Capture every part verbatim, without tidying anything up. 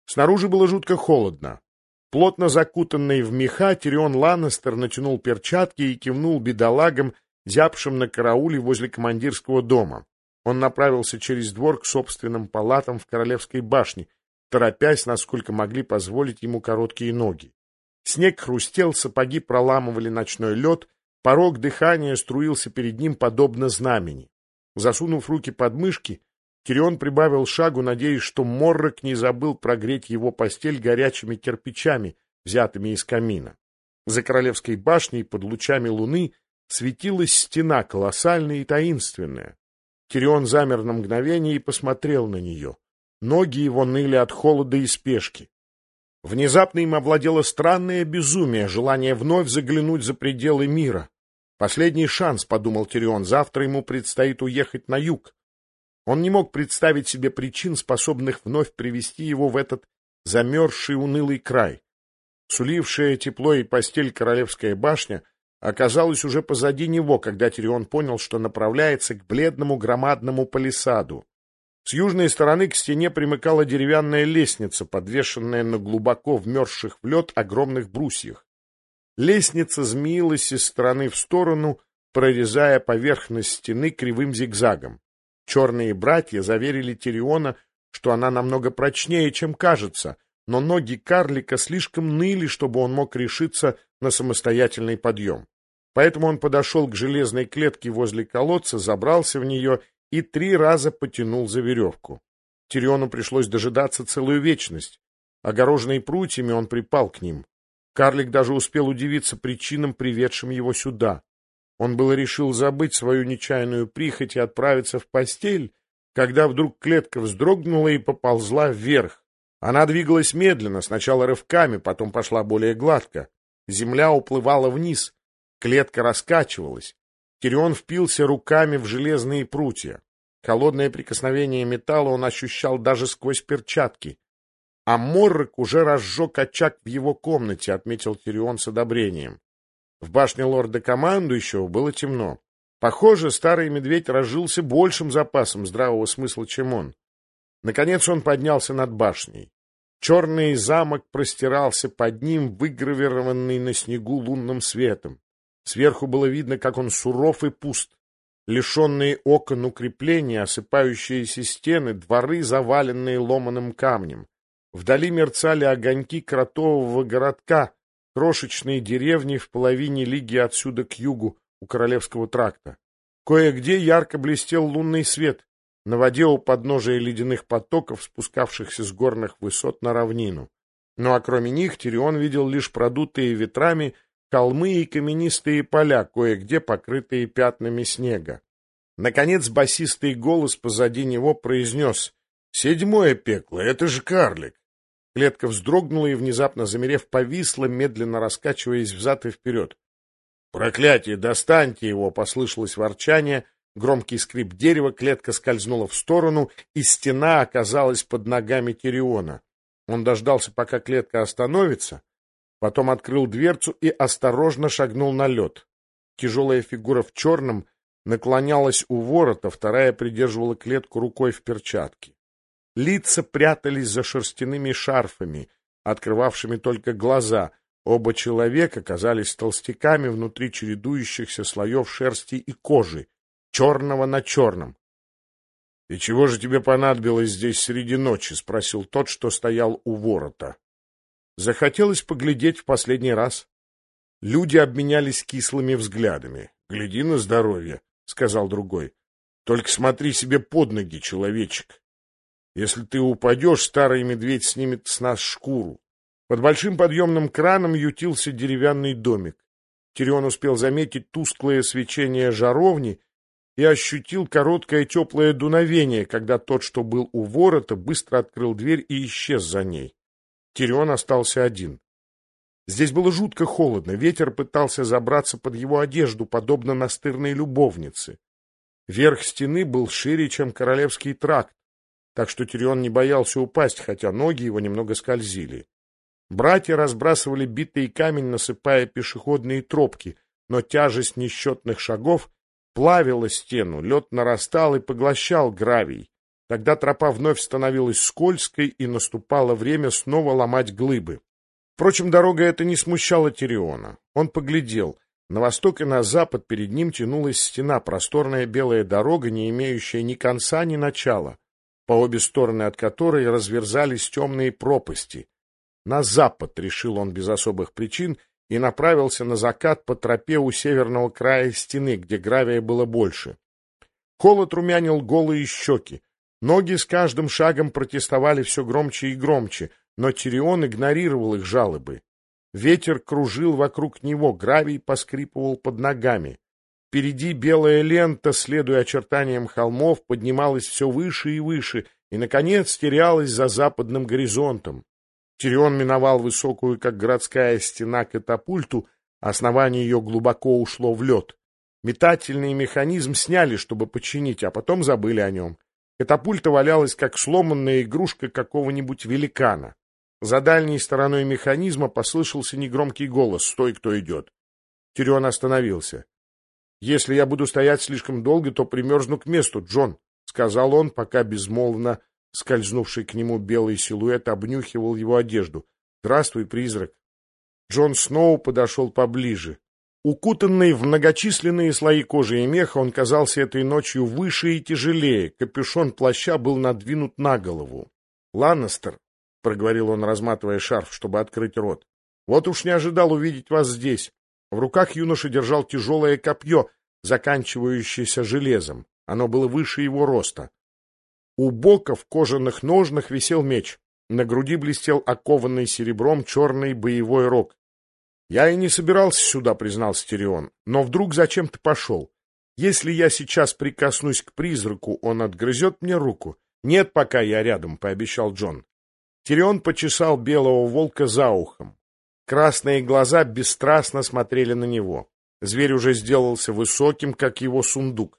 Снаружи было жутко холодно. Плотно закутанный в меха, Тирион Ланнистер натянул перчатки и кивнул бедолагам, зябшим на карауле возле командирского дома. Он направился через двор к собственным палатам в Королевской башне, торопясь, насколько могли позволить ему короткие ноги. Снег хрустел, сапоги проламывали ночной лед, порог дыхания струился перед ним подобно знамени. Засунув руки под мышки, Тирион прибавил шагу, надеясь, что Моррок не забыл прогреть его постель горячими кирпичами, взятыми из камина. За Королевской башней под лучами луны светилась стена, колоссальная и таинственная. Тирион замер на мгновение и посмотрел на нее. Ноги его ныли от холода и спешки. Внезапно им овладело странное безумие, желание вновь заглянуть за пределы мира. Последний шанс, подумал Тирион, завтра ему предстоит уехать на юг. Он не мог представить себе причин, способных вновь привести его в этот замерзший унылый край. Сулившая тепло и постель Королевская башня оказалась уже позади него, когда Тирион понял, что направляется к бледному громадному палисаду. С южной стороны к стене примыкала деревянная лестница, подвешенная на глубоко вмерзших в лед огромных брусьях. Лестница змеилась из стороны в сторону, прорезая поверхность стены кривым зигзагом. Черные братья заверили Тириона, что она намного прочнее, чем кажется, но ноги карлика слишком ныли, чтобы он мог решиться на самостоятельный подъем. Поэтому он подошел к железной клетке возле колодца, забрался в нее и три раза потянул за веревку. Тириону пришлось дожидаться целую вечность. Огороженный прутьями, он припал к ним. Карлик даже успел удивиться причинам, приведшим его сюда. Он было решил забыть свою нечаянную прихоть и отправиться в постель, когда вдруг клетка вздрогнула и поползла вверх. Она двигалась медленно, сначала рывками, потом пошла более гладко. Земля уплывала вниз, клетка раскачивалась. Тирион впился руками в железные прутья. Холодное прикосновение металла он ощущал даже сквозь перчатки. А Моррок уже разжег очаг в его комнате, отметил Тирион с одобрением. В башне лорда-командующего было темно. Похоже, старый медведь разжился большим запасом здравого смысла, чем он. Наконец он поднялся над башней. Черный замок простирался под ним, выгравированный на снегу лунным светом. Сверху было видно, как он суров и пуст. Лишенные окон укрепления, осыпающиеся стены, дворы, заваленные ломаным камнем. Вдали мерцали огоньки кротового городка, крошечные деревни в половине лиги отсюда к югу, у Королевского тракта. Кое-где ярко блестел лунный свет, на воде у подножия ледяных потоков, спускавшихся с горных высот на равнину. Ну а кроме них Тирион видел лишь продутые ветрами холмы и каменистые поля, кое-где покрытые пятнами снега. Наконец басистый голос позади него произнес: «Седьмое пекло, это же карлик!» Клетка вздрогнула и, внезапно замерев, повисла, медленно раскачиваясь взад и вперед. «Проклятие! Достаньте его!» — послышалось ворчание, громкий скрип дерева, клетка скользнула в сторону, и стена оказалась под ногами Тириона. Он дождался, пока клетка остановится, потом открыл дверцу и осторожно шагнул на лед. Тяжелая фигура в черном наклонялась у ворота, вторая придерживала клетку рукой в перчатке. Лица прятались за шерстяными шарфами, открывавшими только глаза. Оба человека казались толстяками внутри чередующихся слоев шерсти и кожи, черного на черном. — И чего же тебе понадобилось здесь среди ночи? — спросил тот, что стоял у ворота. Захотелось поглядеть в последний раз. Люди обменялись кислыми взглядами. — Гляди на здоровье, — сказал другой. — Только смотри себе под ноги, человечек. Если ты упадешь, старый медведь снимет с нас шкуру. Под большим подъемным краном ютился деревянный домик. Тирион успел заметить тусклое свечение жаровни и ощутил короткое теплое дуновение, когда тот, что был у ворота, быстро открыл дверь и исчез за ней. Тирион остался один. Здесь было жутко холодно, ветер пытался забраться под его одежду, подобно настырной любовнице. Верх стены был шире, чем Королевский тракт, так что Тирион не боялся упасть, хотя ноги его немного скользили. Братья разбрасывали битый камень, насыпая пешеходные тропки, но тяжесть несчетных шагов плавила стену, лед нарастал и поглощал гравий. Тогда тропа вновь становилась скользкой, и наступало время снова ломать глыбы. Впрочем, дорога эта не смущала Тириона. Он поглядел. На восток и на запад перед ним тянулась стена, просторная белая дорога, не имеющая ни конца, ни начала, по обе стороны от которой разверзались темные пропасти. На запад, решил он без особых причин, и направился на закат по тропе у северного края стены, где гравия было больше. Холод румянил голые щеки. Ноги с каждым шагом протестовали все громче и громче, но Тирион игнорировал их жалобы. Ветер кружил вокруг него, гравий поскрипывал под ногами. Впереди белая лента, следуя очертаниям холмов, поднималась все выше и выше, и, наконец, терялась за западным горизонтом. Тирион миновал высокую, как городская стена, катапульту, основание ее глубоко ушло в лед. Метательный механизм сняли, чтобы починить, а потом забыли о нем. Катапульта валялась, как сломанная игрушка какого-нибудь великана. За дальней стороной механизма послышался негромкий голос: «Стой, кто идет!» Тирион остановился. «Если я буду стоять слишком долго, то примерзну к месту, Джон», — сказал он, пока безмолвно скользнувший к нему белый силуэт обнюхивал его одежду. «Здравствуй, призрак!» Джон Сноу подошел поближе. Укутанный в многочисленные слои кожи и меха, он казался этой ночью выше и тяжелее, капюшон плаща был надвинут на голову. «Ланнестер», — проговорил он, разматывая шарф, чтобы открыть рот, — «вот уж не ожидал увидеть вас здесь». В руках юноша держал тяжелое копье, заканчивающееся железом. Оно было выше его роста. У бока в кожаных ножнах висел меч. На груди блестел окованный серебром черный боевой рог. «Я и не собирался сюда», — признался Тирион, — «но вдруг зачем-то пошел. Если я сейчас прикоснусь к призраку, он отгрызет мне руку». «Нет, пока я рядом», — пообещал Джон. Тирион почесал белого волка за ухом. Красные глаза бесстрастно смотрели на него. Зверь уже сделался высоким, как его сундук.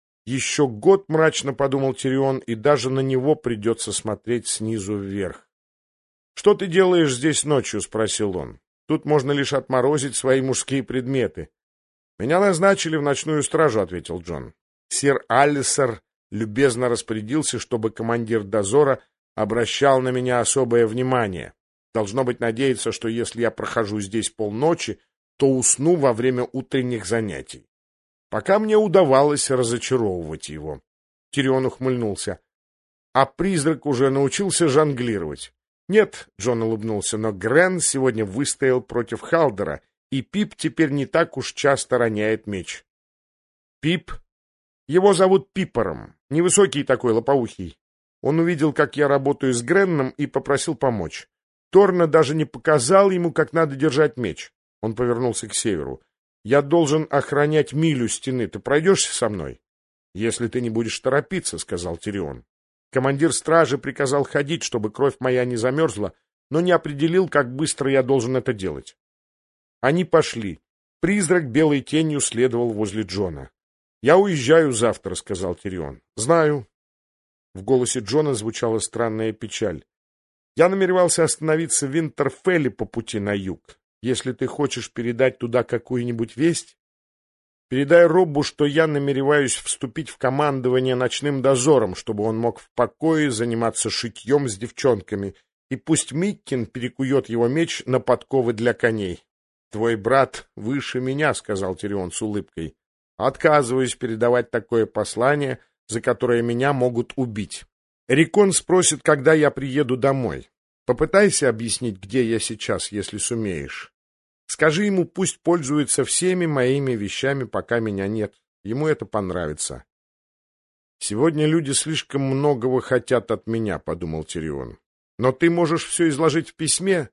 Еще год, мрачно подумал Тирион, и даже на него придется смотреть снизу вверх. «Что ты делаешь здесь ночью?» — спросил он. «Тут можно лишь отморозить свои мужские предметы». «Меня назначили в ночную стражу», — ответил Джон. «Сир Аллисер любезно распорядился, чтобы командир дозора обращал на меня особое внимание. Должно быть, надеется, что если я прохожу здесь полночи, то усну во время утренних занятий. Пока мне удавалось разочаровывать его». Тирион ухмыльнулся. «А призрак уже научился жонглировать?» «Нет», — Джон улыбнулся, — «но Грен сегодня выстоял против Халдера, и Пип теперь не так уж часто роняет меч». «Пип? Его зовут Пипором, невысокий такой, лопоухий. Он увидел, как я работаю с Гренном, и попросил помочь. Торна даже не показал ему, как надо держать меч». Он повернулся к северу. «Я должен охранять милю стены. Ты пройдешься со мной?» «Если ты не будешь торопиться», — сказал Тирион. «Командир стражи приказал ходить, чтобы кровь моя не замерзла, но не определил, как быстро я должен это делать». Они пошли. Призрак белой тенью следовал возле Джона. «Я уезжаю завтра», — сказал Тирион. «Знаю». В голосе Джона звучала странная печаль. «Я намеревался остановиться в Винтерфелле по пути на юг. Если ты хочешь передать туда какую-нибудь весть, передай Роббу, что я намереваюсь вступить в командование ночным дозором, чтобы он мог в покое заниматься шитьем с девчонками, и пусть Миккин перекует его меч на подковы для коней». «Твой брат выше меня», — сказал Тирион с улыбкой. «Отказываюсь передавать такое послание, за которое меня могут убить. Рикон спросит, когда я приеду домой. Попытайся объяснить, где я сейчас, если сумеешь. Скажи ему, пусть пользуется всеми моими вещами, пока меня нет. Ему это понравится». «Сегодня люди слишком многого хотят от меня», — подумал Тирион. «Но ты можешь все изложить в письме?»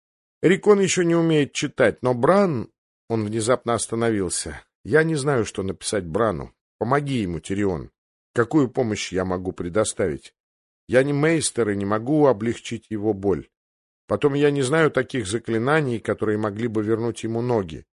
Рикон еще не умеет читать, но Бран... Он внезапно остановился. «Я не знаю, что написать Брану. Помоги ему, Тирион. Какую помощь я могу предоставить? Я не мейстер и не могу облегчить его боль. Потом я не знаю таких заклинаний, которые могли бы вернуть ему ноги».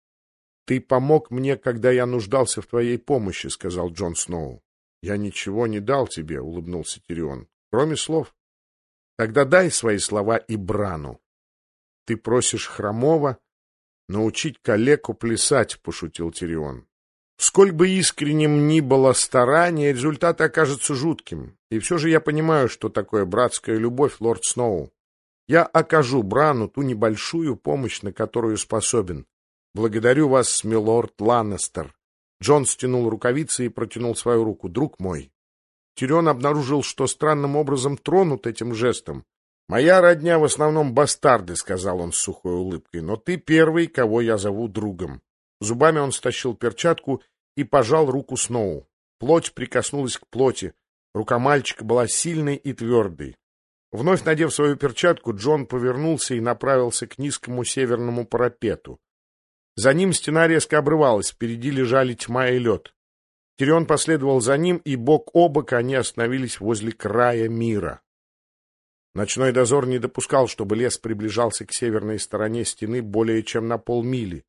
«Ты помог мне, когда я нуждался в твоей помощи», — сказал Джон Сноу. «Я ничего не дал тебе», — улыбнулся Тирион, — «кроме слов». «Тогда дай свои слова и Брану». «Ты просишь хромого научить калеку плясать», — пошутил Тирион. Сколь бы искренним ни было старание, результат окажется жутким. И все же я понимаю, что такое братская любовь, лорд Сноу. Я окажу Брану ту небольшую помощь, на которую способен. Благодарю вас, милорд Ланнестер. Джон стянул рукавицы и протянул свою руку. Друг мой. Тирион обнаружил, что странным образом тронут этим жестом. «Моя родня в основном бастарды», — сказал он с сухой улыбкой, — «но ты первый, кого я зову другом». Зубами он стащил перчатку и пожал руку Сноу. Плоть прикоснулась к плоти. Рука мальчика была сильной и твердой. Вновь надев свою перчатку, Джон повернулся и направился к низкому северному парапету. За ним стена резко обрывалась, впереди лежали тьма и лед. Тирион последовал за ним, и бок о бок они остановились возле края мира. Ночной дозор не допускал, чтобы лес приближался к северной стороне стены более чем на полмили.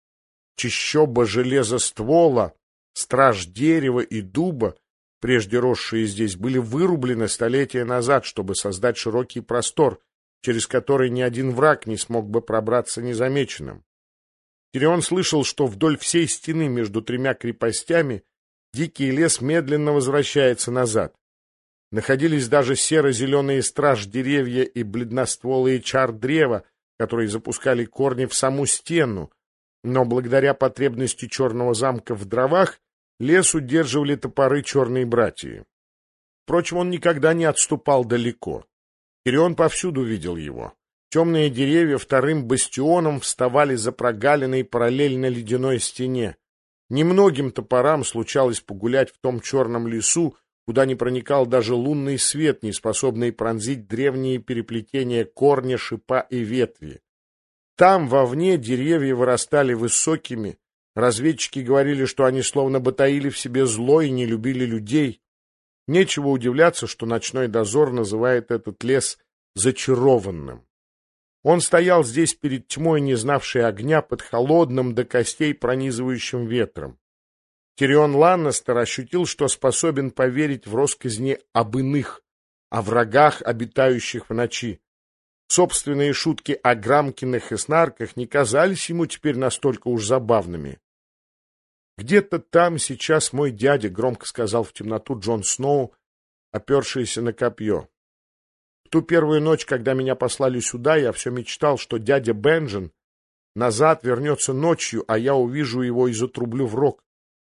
Чащоба железоствола, страж дерева и дуба, прежде росшие здесь, были вырублены столетия назад, чтобы создать широкий простор, через который ни один враг не смог бы пробраться незамеченным. Тирион слышал, что вдоль всей стены между тремя крепостями дикий лес медленно возвращается назад. Находились даже серо-зеленые страж-деревья и бледностволые чар-древа, которые запускали корни в саму стену, но благодаря потребности черного замка в дровах лес удерживали топоры черной братьи. Впрочем, он никогда не отступал далеко. Тирион повсюду видел его. Темные деревья вторым бастионом вставали за прогалиной параллельно ледяной стене. Немногим топорам случалось погулять в том черном лесу, куда не проникал даже лунный свет, не способный пронзить древние переплетения корня, шипа и ветви. Там, вовне, деревья вырастали высокими. Разведчики говорили, что они словно бы таили в себе зло и не любили людей. Нечего удивляться, что ночной дозор называет этот лес зачарованным. Он стоял здесь перед тьмой, не знавшей огня, под холодным до костей пронизывающим ветром. Тирион Ланнестер ощутил, что способен поверить в россказни об иных, о врагах, обитающих в ночи. Собственные шутки о Грамкиных и Снарках не казались ему теперь настолько уж забавными. «Где-то там сейчас мой дядя», — громко сказал в темноту Джон Сноу, опершийся на копье. В ту первую ночь, когда меня послали сюда, я все мечтал, что дядя Бенджин назад вернется ночью, а я увижу его и затрублю в рог.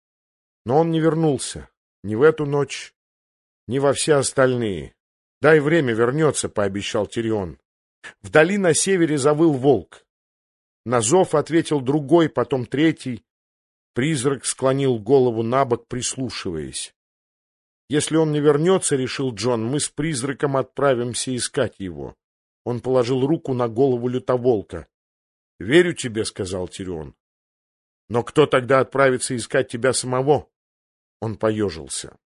Но он не вернулся. Ни в эту ночь, ни во все остальные. «Дай время, вернется», — пообещал Тирион. Вдали на севере завыл волк. На зов ответил другой, потом третий. Призрак склонил голову набок, прислушиваясь. «Если он не вернется, — решил Джон, — мы с призраком отправимся искать его». Он положил руку на голову лютоволка. «Верю тебе», — сказал Тирион. «Но кто тогда отправится искать тебя самого?» Он поежился.